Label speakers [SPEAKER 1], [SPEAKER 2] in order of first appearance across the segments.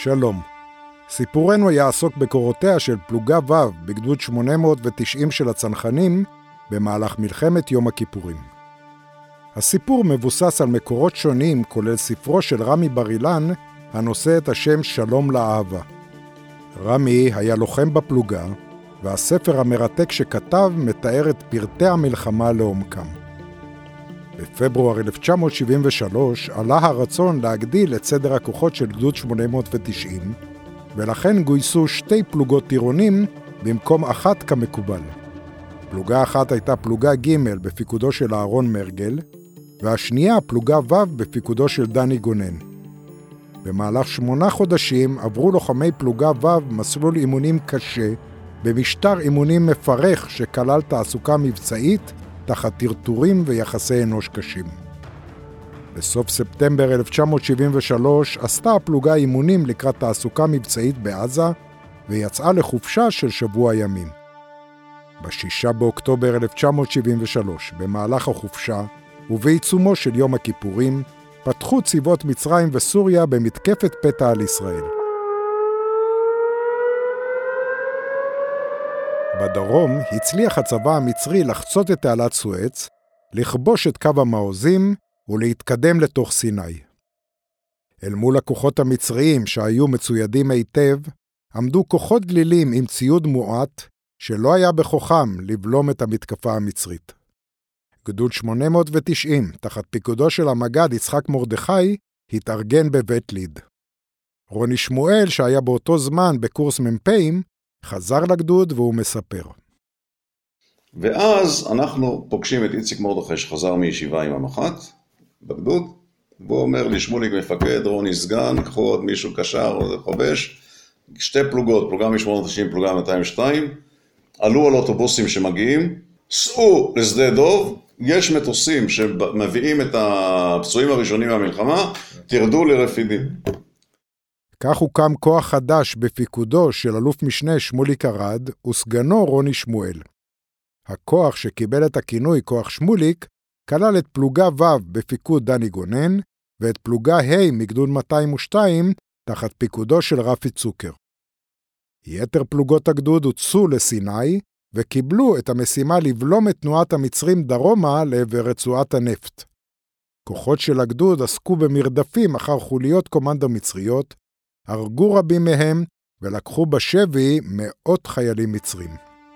[SPEAKER 1] שלום. סיפורנו יעסוק בקורותיה של פלוגה ו' בגדוד 890 של הצנחנים במהלך מלחמת יום הכיפורים. הסיפור מבוסס על מקורות שונים, כולל ספרו של רמי בר אילן, הנושא את השם שלום לאהבה. רמי היה לוחם בפלוגה, והספר המרתק שכתב מתאר את פרטי המלחמה לעומקם. בפברואר 1973 עלה הרצון להגדיל את סדר הכוחות של גדוד 890, ולכן גויסו 2 פלוגות טירונים במקום אחת כמקובל. פלוגה אחת הייתה פלוגה ג' בפיקודו של אהרון מרגל, והשנייה פלוגה ו' בפיקודו של דני גונן. במהלך 8 חודשים עברו לוחמי פלוגה ו' מסלול אימונים קשה, במשטר אימונים מפרך שכלל תעסוקה מבצעית, תחת טרטורים ויחסי אנוש קשים. בסוף ספטמבר 1973 עשתה הפלוגה אימונים לקראת תעסוקה מבצעית בעזה, ויצאה לחופשה של שבוע ימים. ב6 באוקטובר 1973, במהלך החופשה, ובעיצומו של יום הכיפורים, פתחו צבאות מצרים וסוריה במתקפת פתע על ישראל. בדרום הצליח הצבא המצרי לחצות את תעלת סואץ, לכבוש את קו המעוזים ולהתקדם לתוך סיני. אל מול הכוחות המצריים שהיו מצוידים היטב, עמדו כוחות גלילים עם ציוד מועט שלא היה בכוחם לבלום את המתקפה המצרית. גדוד 890, תחת פיקודו של המג"ד יצחק מרדכי, התארגן בבית ליד. רוני שמואל, שהיה באותו זמן בקורס מ"פים, חזר לגדוד והוא מספר.
[SPEAKER 2] ואז אנחנו פוגשים את איציק מרדכי שחזר מישיבה עם המח"ט בגדוד, והוא אומר לי, שמוליק מפקד, רוני סגן, קחו עוד מישהו קשר או חובש, 2 פלוגות, פלוגה מ-890, פלוגה 202, עלו על אוטובוסים שמגיעים, סעו לשדה דוב, יש מטוסים שמביאים את הפצועים הראשונים מהמלחמה, תרדו לרפידים.
[SPEAKER 1] כך הוקם כוח חדש בפיקודו של אלוף משנה שמוליק ארד וסגנו רוני שמואל. הכוח שקיבל את הכינוי כוח שמוליק כלל את פלוגה ו' בפיקוד דני גונן ואת פלוגה ה' מגדוד 202 תחת פיקודו של רפי צוקר. יתר פלוגות הגדוד הוצאו לסיני וקיבלו את המשימה לבלום את תנועת המצרים דרומה לעבר רצועת הנפט. כוחות של הגדוד עסקו במרדפים אחר חוליות קומנדו מצריות, הרגו רבים מהם ולקחו בשבי מאות חיילים מצרים.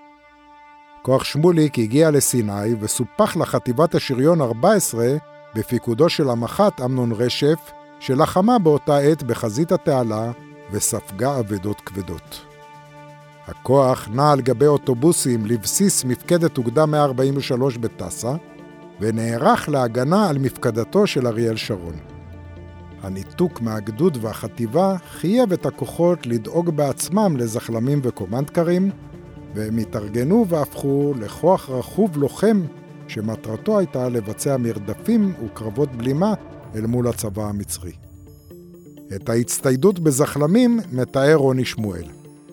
[SPEAKER 1] כוח שמוליק הגיע לסיני וסופח לחטיבת השריון 14 בפיקודו של המח"ט אמנון רשף, שלחמה באותה עת בחזית התעלה וספגה אבדות כבדות. הכוח נע על גבי אוטובוסים לבסיס מפקדת אוגדה 143 בטסה, ונערך להגנה על מפקדתו של אריאל שרון. הניתוק מהגדוד והחטיבה חייב את הכוחות לדאוג בעצמם לזחלמים וקומנדקרים, והם התארגנו והפכו לכוח רכוב לוחם, שמטרתו הייתה לבצע מרדפים וקרבות בלימה אל מול הצבא המצרי. את ההצטיידות בזחלמים מתאר רוני שמואל.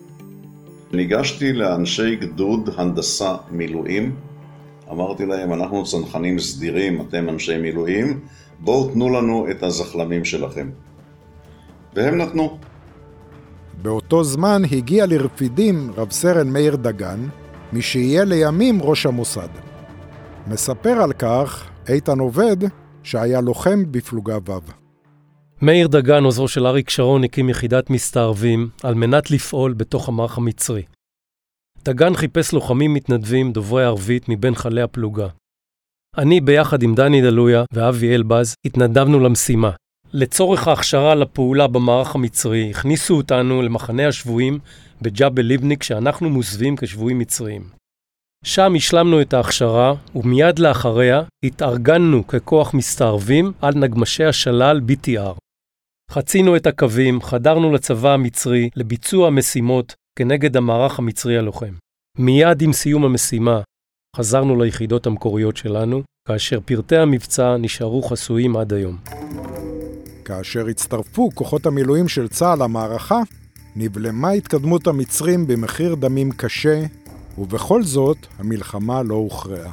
[SPEAKER 2] ניגשתי לאנשי גדוד הנדסה מילואים, אמרתי להם, אנחנו צנחנים סדירים, אתם אנשי מילואים, בואו תנו לנו את הזחלמים שלכם. והם נתנו.
[SPEAKER 1] באותו זמן הגיע לרפידים רב סרן מאיר דגן, מי שיהיה לימים ראש המוסד. מספר על כך איתן עובד, שהיה לוחם בפלוגה ו'.
[SPEAKER 3] מאיר דגן, עוזרו של אריק שרון, הקים יחידת מסתערבים על מנת לפעול בתוך המערך המצרי. דגן חיפש לוחמים מתנדבים דוברי ערבית מבין חלי הפלוגה. אני ביחד עם דני דלויה ואבי אלבז התנדבנו למשימה. לצורך ההכשרה לפעולה במערך המצרי הכניסו אותנו למחנה השבויים בג'בל ליבניק שאנחנו מוסבים כשבויים מצריים. שם השלמנו את ההכשרה ומיד לאחריה התארגנו ככוח מסתערבים על נגמשי השלל BTR. חצינו את הקווים, חדרנו לצבא המצרי לביצוע משימות כנגד המערך המצרי הלוחם. מיד עם סיום המשימה חזרנו ליחידות המקוריות שלנו, כאשר פרטי המבצע נשארו חסויים עד היום.
[SPEAKER 1] כאשר הצטרפו כוחות המילואים של צה"ל למערכה, נבלמה התקדמות המצרים במחיר דמים קשה, ובכל זאת המלחמה לא הוכרעה.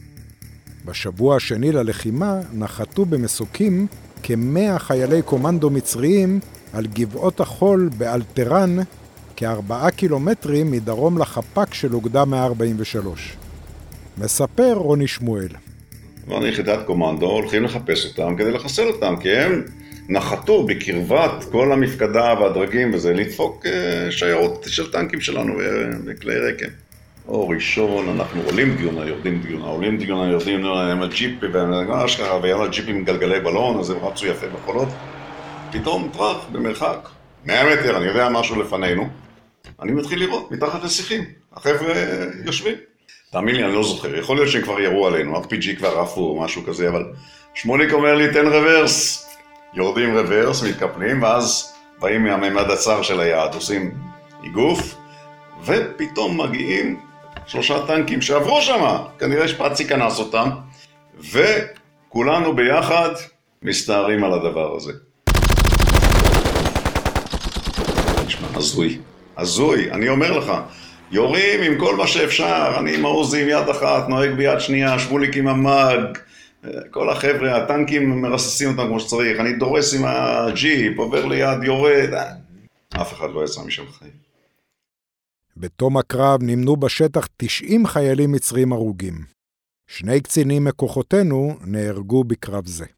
[SPEAKER 1] בשבוע השני ללחימה נחתו במסוקים כ100 חיילי קומנדו מצריים על גבעות החול באלטרן, כ4 קילומטרים מדרום לחפ"ק של אוגדה 143. מספר רוני שמואל.
[SPEAKER 2] ואני יחידת קומנדו, הולכים לחפש אותם כדי לחסל אותם, כי הם נחתו בקרבת כל המפקדה והדרגים, וזה לדפוק שיירות של טנקים שלנו וכלי רקם. או ראשון, אנחנו עולים דיונה, יורדים דיונה, עולים דיונה, יורדים דיונה, הם הג'יפ, והיה לה ג'יפ עם גלגלי בלון, אז הם רצו יפה בחולות. פתאום טרח במרחק, 100 מטר, אני יודע משהו לפנינו, אני מתחיל לראות מתחת לשיחים, החבר'ה יושבים. תאמין לי, אני לא זוכר, יכול להיות שהם כבר ירו עלינו, RPG כבר עפו או משהו כזה, אבל שמוליק אומר לי, תן רוורס. יורדים רוורס, מתקפלים, ואז באים מהממד הצר של היעד, עושים איגוף, ופתאום מגיעים 3 טנקים שעברו שם, כנראה שפצי כנס אותם, וכולנו ביחד מסתערים על הדבר הזה. נשמע הזוי, אני אומר לך, יורים עם כל מה שאפשר, אני עם העוזי עם יד אחת, נוהג ביד שנייה, שמוליק עם המאג, כל החבר'ה, הטנקים מרססים אותם כמו שצריך, אני דורס עם הג'יפ, עובר ליד, יורד, אף אחד לא יצא משם חיים.
[SPEAKER 1] בתום הקרב נמנו בשטח 90 חיילים מצרים הרוגים. 2 קצינים מכוחותינו נהרגו בקרב זה.